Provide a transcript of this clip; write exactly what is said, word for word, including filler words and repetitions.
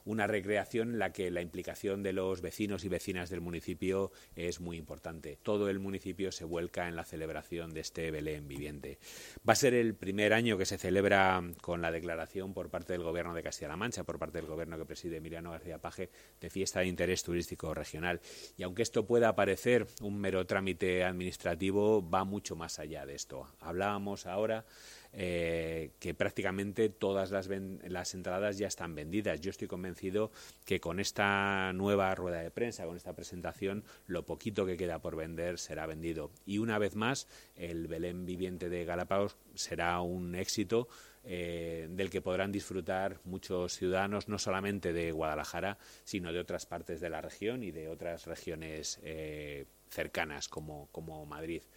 Una recreación en la que la implicación de los vecinos y vecinas del municipio es muy importante. Todo el municipio se vuelca en la celebración de este Belén viviente. Va a ser el primer año que se celebra con la declaración por parte del Gobierno de Castilla-La Mancha, por parte del Gobierno que preside Emiliano García Paje, de fiesta de interés turístico regional. Y aunque esto pueda parecer un mero trámite administrativo, va mucho más allá de esto. Hablábamos ahora Eh, que prácticamente todas las, las entradas ya están vendidas. Yo estoy convencido que con esta nueva rueda de prensa, con esta presentación, lo poquito que queda por vender será vendido. Y una vez más, el Belén viviente de Galápagos será un éxito eh, del que podrán disfrutar muchos ciudadanos, no solamente de Guadalajara, sino de otras partes de la región y de otras regiones eh, cercanas como, como Madrid.